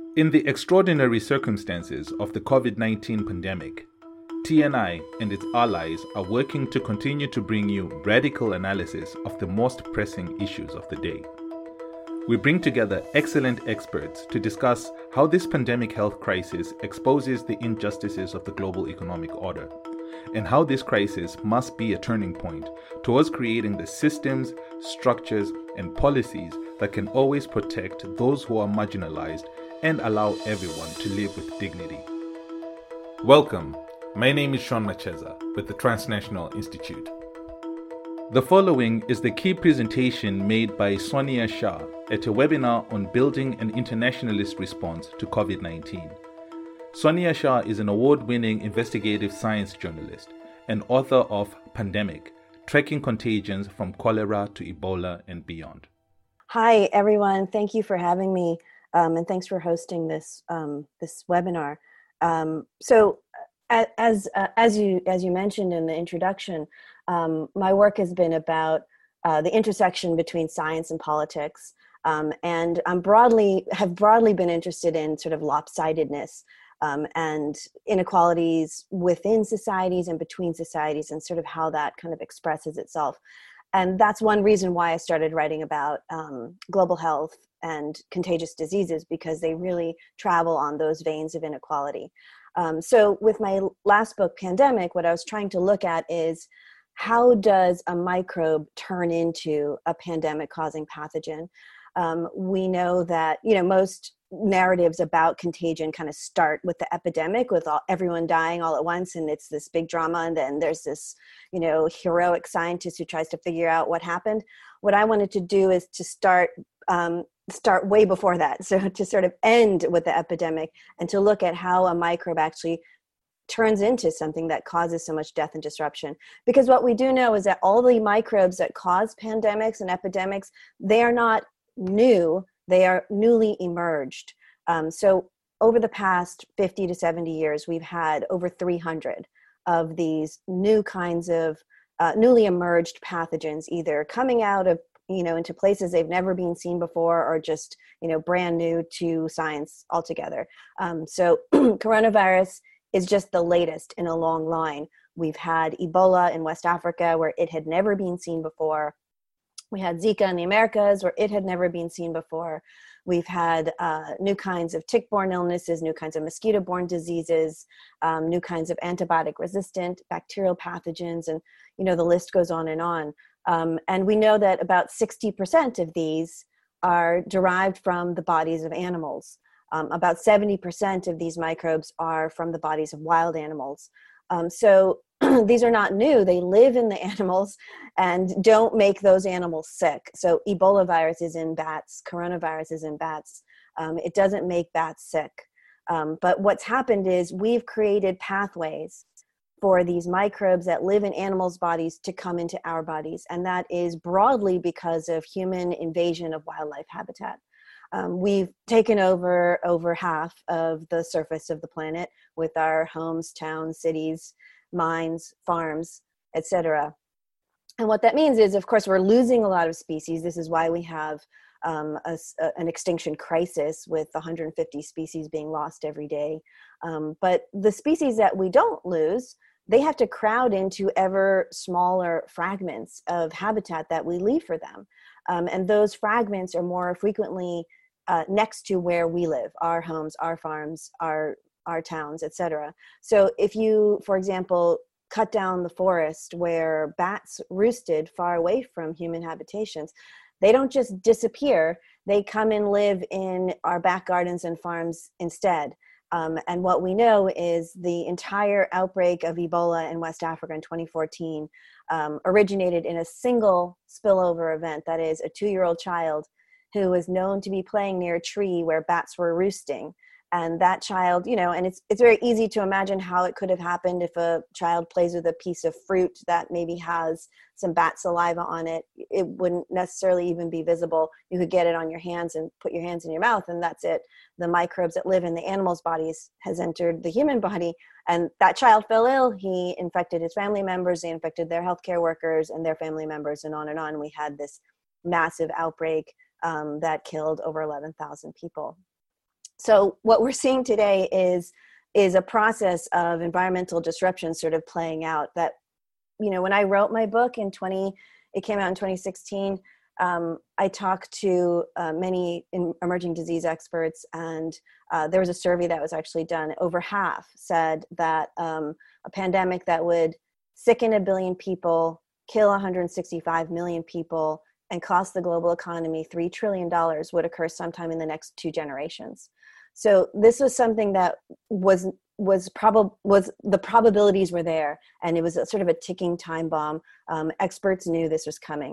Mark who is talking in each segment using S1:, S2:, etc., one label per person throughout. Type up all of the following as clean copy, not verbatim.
S1: In the extraordinary circumstances of the COVID-19 pandemic, TNI and its allies are working to continue to bring you radical analysis of the most pressing issues of the day. We bring together excellent experts to discuss how this pandemic health crisis exposes the injustices of the global economic order, and how this crisis must be a turning point towards creating the systems, structures, and policies that can always protect those who are marginalized and allow everyone to live with dignity. Welcome. My name is Sean Macheza with the Transnational Institute. The following is the key presentation made by Sonia Shah at a webinar on building an internationalist response to COVID-19. Sonia Shah is an award-winning investigative science journalist and author of Pandemic: Tracking Contagions from Cholera to Ebola and Beyond.
S2: Hi, everyone. Thank you for having me, and thanks for hosting this webinar. As you mentioned in the introduction, my work has been about the intersection between science and politics, and have broadly been interested in sort of lopsidedness and inequalities within societies and between societies, and sort of how that kind of expresses itself. And that's one reason why I started writing about global health and contagious diseases, because they really travel on those veins of inequality. So with my last book, Pandemic, what I was trying to look at is how does a microbe turn into a pandemic-causing pathogen? We know that, most narratives about contagion kind of start with the epidemic, with everyone dying all at once, and it's this big drama, and then there's this, heroic scientist who tries to figure out what happened. What I wanted to do is to start way before that, so to sort of end with the epidemic and to look at how a microbe actually turns into something that causes so much death and disruption. Because what we do know is that all the microbes that cause pandemics and epidemics, they are not new, they are newly emerged. So over the past 50 to 70 years, we've had over 300 of these new kinds of newly emerged pathogens, either coming out of, into places they've never been seen before, or just, brand new to science altogether. So coronavirus is just the latest in a long line. We've had Ebola in West Africa, where it had never been seen before. We had Zika in the Americas, where it had never been seen before. We've had new kinds of tick-borne illnesses, new kinds of mosquito-borne diseases, new kinds of antibiotic-resistant bacterial pathogens, and the list goes on. And we know that about 60% of these are derived from the bodies of animals. About 70% of these microbes are from the bodies of wild animals. So these are not new. They live in the animals and don't make those animals sick. So Ebola virus is in bats, coronavirus is in bats. It doesn't make bats sick. But what's happened is we've created pathways for these microbes that live in animals' bodies to come into our bodies. And that is broadly because of human invasion of wildlife habitat. We've taken over half of the surface of the planet with our homes, towns, cities, mines, farms, etc. And what that means is, of course, we're losing a lot of species. This is why we have an extinction crisis with 150 species being lost every day. But the species that we don't lose, they have to crowd into ever smaller fragments of habitat that we leave for them. And those fragments are more frequently next to where we live, our homes, our farms, our towns, etc. So if you, for example, cut down the forest where bats roosted far away from human habitations, they don't just disappear, they come and live in our back gardens and farms instead. And what we know is the entire outbreak of Ebola in West Africa in 2014 originated in a single spillover event. That is, a 2-year-old child who was known to be playing near a tree where bats were roosting. And that child, and it's very easy to imagine how it could have happened if a child plays with a piece of fruit that maybe has some bat saliva on it. It wouldn't necessarily even be visible. You could get it on your hands and put your hands in your mouth, and that's it. The microbes that live in the animals' bodies has entered the human body, and that child fell ill. He infected his family members, they infected their healthcare workers and their family members, and on and on. We had this massive outbreak that killed over 11,000 people. So what we're seeing today is a process of environmental disruption sort of playing out that, when I wrote my book it came out in 2016. I talked to many emerging disease experts, and there was a survey that was actually done. Over half said that a pandemic that would sicken 1 billion people, kill 165 million people, and cost the global economy $3 trillion would occur sometime in the next 2 generations. So this was something that the probabilities were there, and it was sort of a ticking time bomb. Experts knew this was coming.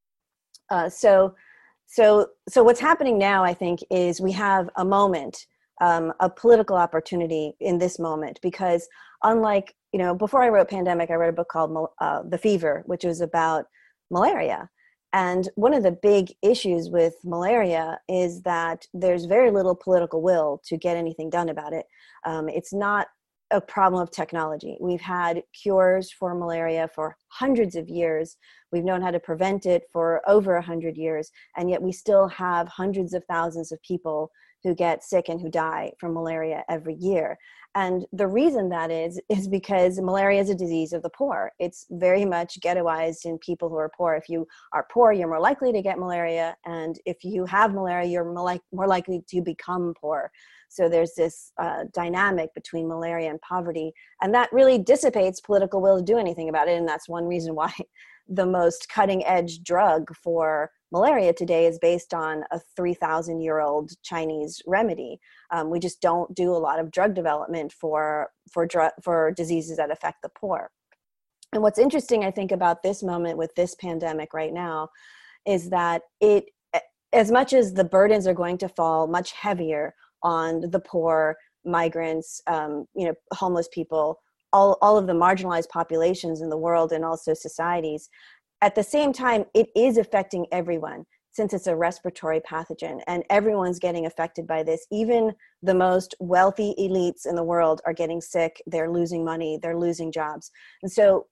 S2: So what's happening now, I think, is we have a moment, a political opportunity in this moment, because unlike, before I wrote Pandemic, I wrote a book called The Fever, which was about malaria. And one of the big issues with malaria is that there's very little political will to get anything done about it. It's not a problem of technology. We've had cures for malaria for hundreds of years. We've known how to prevent it for over 100 years. And yet we still have hundreds of thousands of people who get sick and who die from malaria every year. And the reason that is because malaria is a disease of the poor. It's very much ghettoized in people who are poor. If you are poor, you're more likely to get malaria. And if you have malaria, you're more likely to become poor. So there's this dynamic between malaria and poverty. And that really dissipates political will to do anything about it. And that's one reason why the most cutting edge drug for malaria today is based on a 3,000-year-old Chinese remedy. We just don't do a lot of drug development for diseases that affect the poor. And what's interesting, I think, about this moment with this pandemic right now is that as much as the burdens are going to fall much heavier on the poor, migrants, homeless people, all of the marginalized populations in the world and also societies, at the same time, it is affecting everyone since it's a respiratory pathogen, and everyone's getting affected by this. Even the most wealthy elites in the world are getting sick. They're losing money. They're losing jobs. And so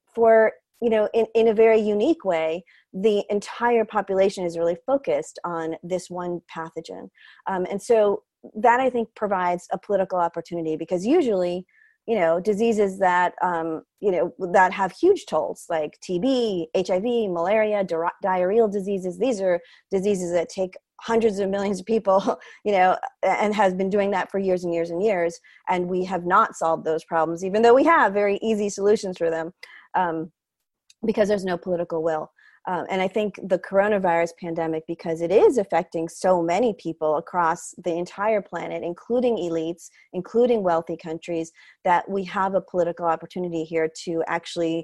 S2: in a very unique way, the entire population is really focused on this one pathogen. And so that, I think, provides a political opportunity, because usually, diseases that, that have huge tolls like TB, HIV, malaria, diarrheal diseases, these are diseases that take hundreds of millions of people, and has been doing that for years and years and years. And we have not solved those problems, even though we have very easy solutions for them, because there's no political will. And I think the coronavirus pandemic, because it is affecting so many people across the entire planet, including elites, including wealthy countries, that we have a political opportunity here to actually,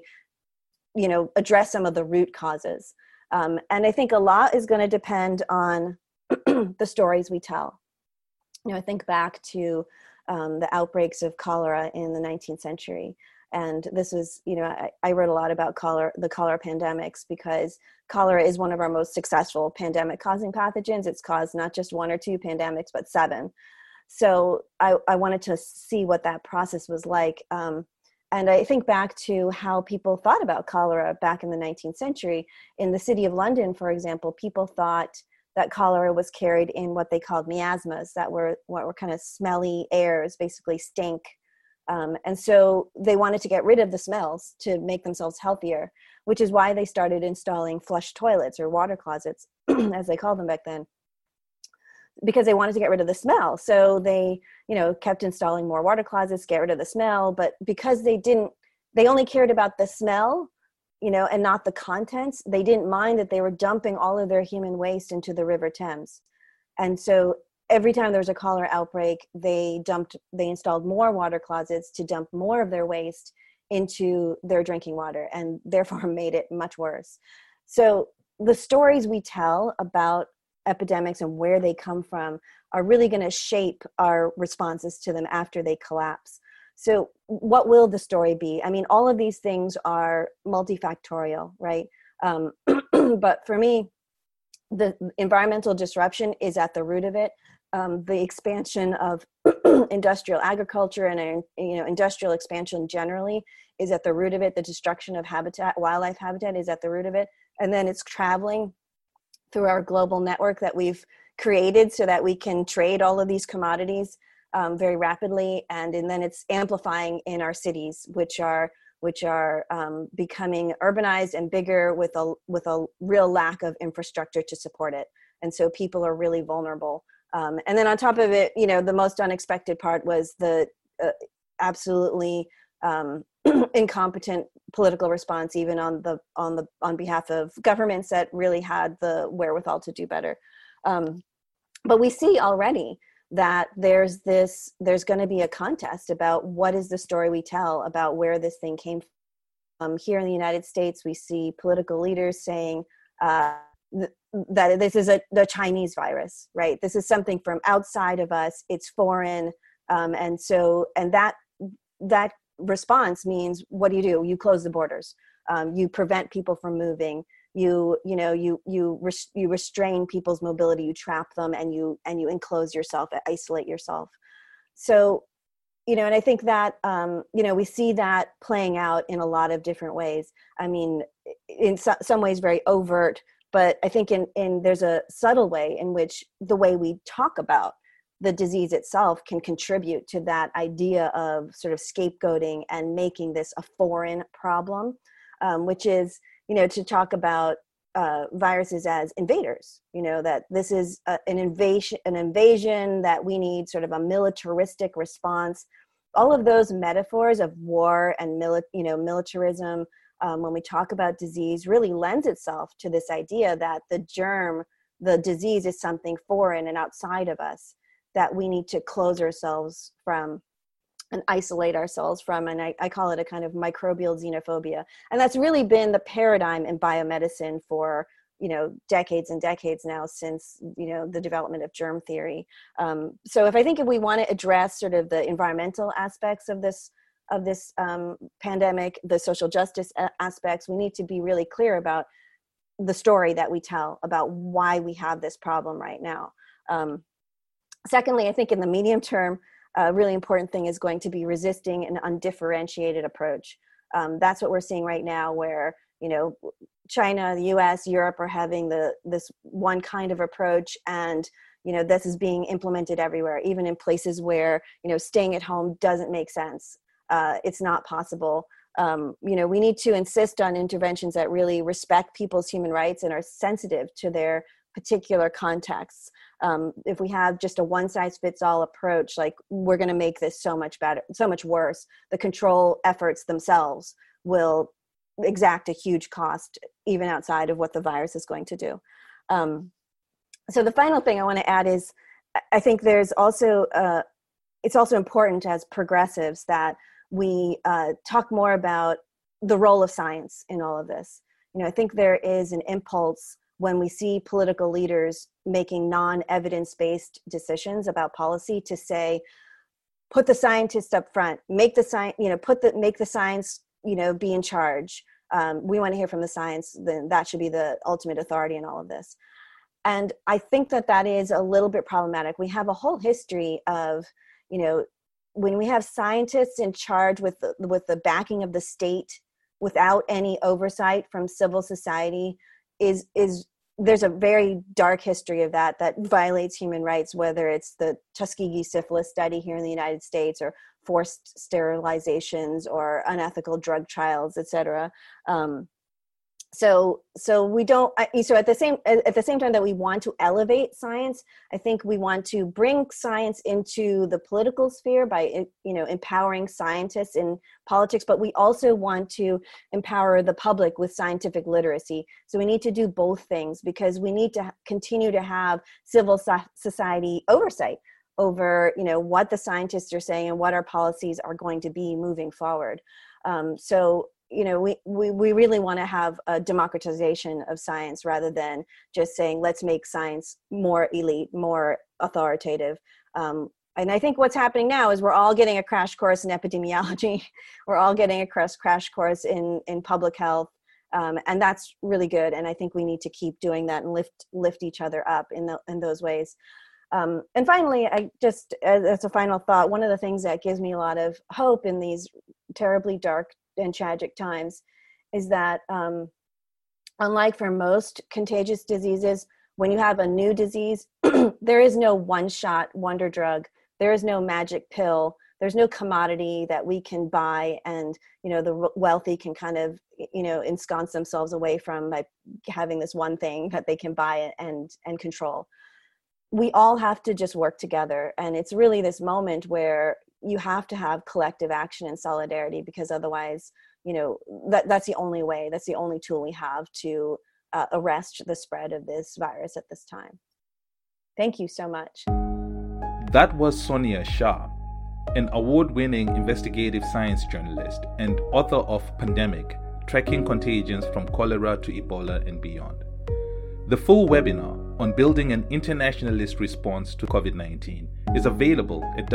S2: address some of the root causes. And I think a lot is going to depend on the stories we tell. I think back to the outbreaks of cholera in the 19th century. And this is, I wrote a lot about the cholera pandemics, because cholera is one of our most successful pandemic causing pathogens. It's caused not just 1 or 2 pandemics, but 7. So I wanted to see what that process was like. And I think back to how people thought about cholera back in the 19th century. In the city of London, for example, people thought that cholera was carried in what they called miasmas, that were kind of smelly airs, basically stink. And so they wanted to get rid of the smells to make themselves healthier, which is why they started installing flush toilets, or water closets, as they called them back then, because they wanted to get rid of the smell. So they, kept installing more water closets, get rid of the smell. But because they only cared about the smell, and not the contents, they didn't mind that they were dumping all of their human waste into the River Thames. And so every time there was a cholera outbreak, they installed more water closets to dump more of their waste into their drinking water, and therefore made it much worse. So the stories we tell about epidemics and where they come from are really going to shape our responses to them after they collapse. So what will the story be? I mean, all of these things are multifactorial, right? But for me, the environmental disruption is at the root of it. The expansion of industrial agriculture and industrial expansion generally is at the root of it. The destruction of wildlife habitat is at the root of it. And then it's traveling through our global network that we've created so that we can trade all of these commodities very rapidly, and then it's amplifying in our cities, which are becoming urbanized and bigger with a real lack of infrastructure to support it, and so people are really vulnerable. And then on top of it, the most unexpected part was the absolutely incompetent political response, even on behalf of governments that really had the wherewithal to do better. But we see already that there's going to be a contest about what is the story we tell about where this thing came from. Here in the United States, we see political leaders saying that this is the Chinese virus, right? This is something from outside of us. It's foreign, and that response means, what do? You close the borders. You prevent people from moving. You restrain people's mobility. You trap them, and you enclose yourself, isolate yourself. So, and I think that we see that playing out in a lot of different ways. I mean, in some ways very overt, but I think in there's a subtle way in which the way we talk about the disease itself can contribute to that idea of sort of scapegoating and making this a foreign problem, which is, to talk about viruses as invaders, that this is an invasion, that we need sort of a militaristic response. All of those metaphors of war and militarism, when we talk about disease, really lends itself to this idea that the disease is something foreign and outside of us, that we need to close ourselves from and isolate ourselves from. And I call it a kind of microbial xenophobia. And that's really been the paradigm in biomedicine for, decades and decades now, since, the development of germ theory. So if we want to address sort of the environmental aspects of this pandemic, the social justice aspects, we need to be really clear about the story that we tell about why we have this problem right now. Secondly, I think in the medium term, a really important thing is going to be resisting an undifferentiated approach. That's what we're seeing right now, where, China, the US, Europe are having this one kind of approach, and, this is being implemented everywhere, even in places where, staying at home doesn't make sense. It's not possible. We need to insist on interventions that really respect people's human rights and are sensitive to their particular contexts. If we have just a one-size-fits-all approach, like, we're going to make this so much better, so much worse. The control efforts themselves will exact a huge cost, even outside of what the virus is going to do. So the final thing I want to add is, I think there's also, it's also important as progressives that we talk more about the role of science in all of this. I think there is an impulse when we see political leaders making non-evidence-based decisions about policy to say, put the scientists up front, make the science, make the science, be in charge. We want to hear from the science, then that should be the ultimate authority in all of this. And I think that is a little bit problematic. We have a whole history of, when we have scientists in charge with the backing of the state without any oversight from civil society, there's a very dark history of that violates human rights, whether it's the Tuskegee syphilis study here in the United States, or forced sterilizations, or unethical drug trials, et cetera. So we don't. So at the same time that we want to elevate science, I think we want to bring science into the political sphere by empowering scientists in politics. But we also want to empower the public with scientific literacy. So we need to do both things, because we need to continue to have civil society oversight over what the scientists are saying and what our policies are going to be moving forward. We really want to have a democratization of science, rather than just saying, let's make science more elite, more authoritative. And I think what's happening now is we're all getting a crash course in epidemiology. We're all getting a crash course in public health. And that's really good. And I think we need to keep doing that and lift each other up in those ways. And finally, as a final thought, one of the things that gives me a lot of hope in these terribly dark and tragic times is that, unlike for most contagious diseases, when you have a new disease, there is no one-shot wonder drug. There is no magic pill. There's no commodity that we can buy and, the wealthy can kind of, ensconce themselves away from by having this one thing that they can buy and control. We all have to just work together. And it's really this moment where you have to have collective action and solidarity, because otherwise, that's the only way, that's the only tool we have to arrest the spread of this virus at this time. Thank you so much.
S1: That was Sonia Shah, an award-winning investigative science journalist and author of Pandemic: Tracking Contagions from Cholera to Ebola and Beyond. The full webinar on building an internationalist response to COVID-19 is available at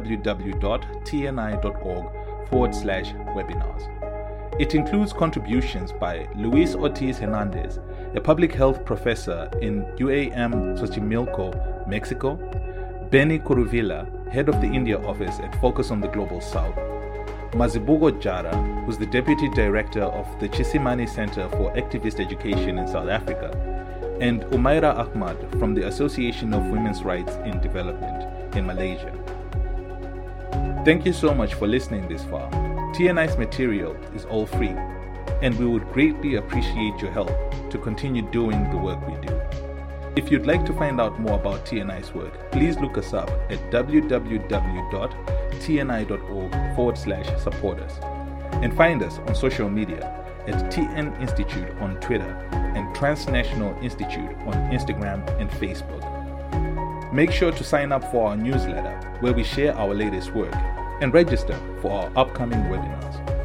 S1: www.tni.org/webinars. It includes contributions by Luis Ortiz Hernandez, a public health professor in UAM Xochimilco, Mexico, Benny Kuruvilla, head of the India office at Focus on the Global South, Mazibuko Jara, who's the deputy director of the Chisimani Center for Activist Education in South Africa, and Umaira Ahmad from the Association of Women's Rights in Development in Malaysia. Thank you so much for listening this far. TNI's material is all free, and we would greatly appreciate your help to continue doing the work we do. If you'd like to find out more about TNI's work, please look us up at www.tni.org/supporters and find us on social media at TN Institute on Twitter and Transnational Institute on Instagram and Facebook. Make sure to sign up for our newsletter where we share our latest work and register for our upcoming webinars.